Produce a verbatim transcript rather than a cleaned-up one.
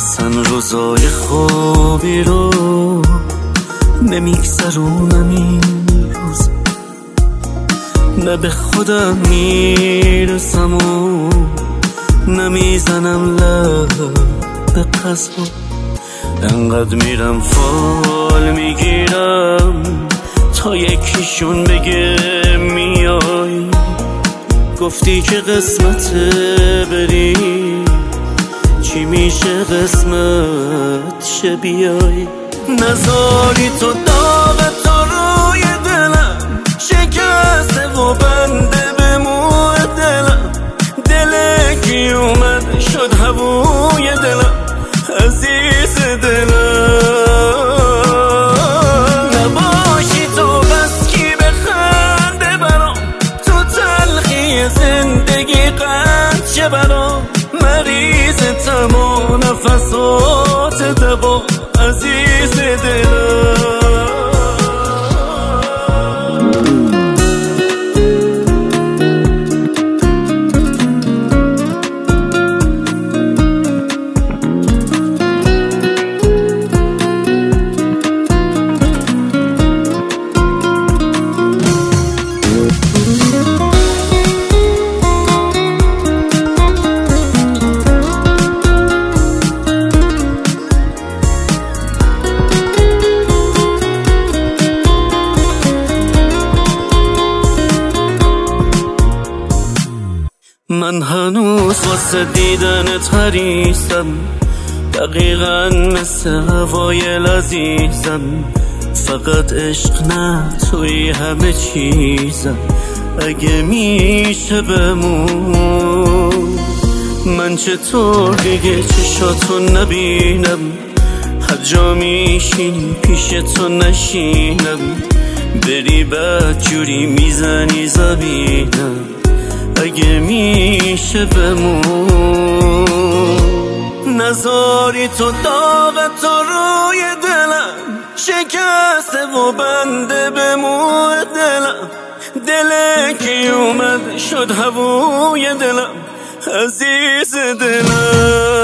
اصلا روزای خوبی رو نمیگذرونم این روز، نه به خودم میرسم و نمیزنم لب به قصد، انقدر میرم فال میگیرم تا یکیشون بگه میای. گفتی که قسمت بری چی میشه قسمت شه بیای. نذاری تو داغ تو روی دلم شکسته و بنده به موی دلم، دل کی اومد شد هووی دلم عزیز دلم. نباشی تو بس کی بخنده برام، تو تلخی زندگی قند شه برام، مریض تمام نفسات دوا عزیز دلم. من هنوز واسه دیدنت حریصم، دقیقا مثل هوای لذیذم، فقط عشق نه توی همه چیزم، اگه میشه بمون. من چطور دیگه چشاتو نبینم، هر جا میشینی پیش تو نشینم، بری بد جوری میزنی زمینم، اگه میشه بمون. نذاری تو داغ تو روی دلم شکسته و بنده به موی دلم، دل کی اومد شد هووی دلم عزیز دلم.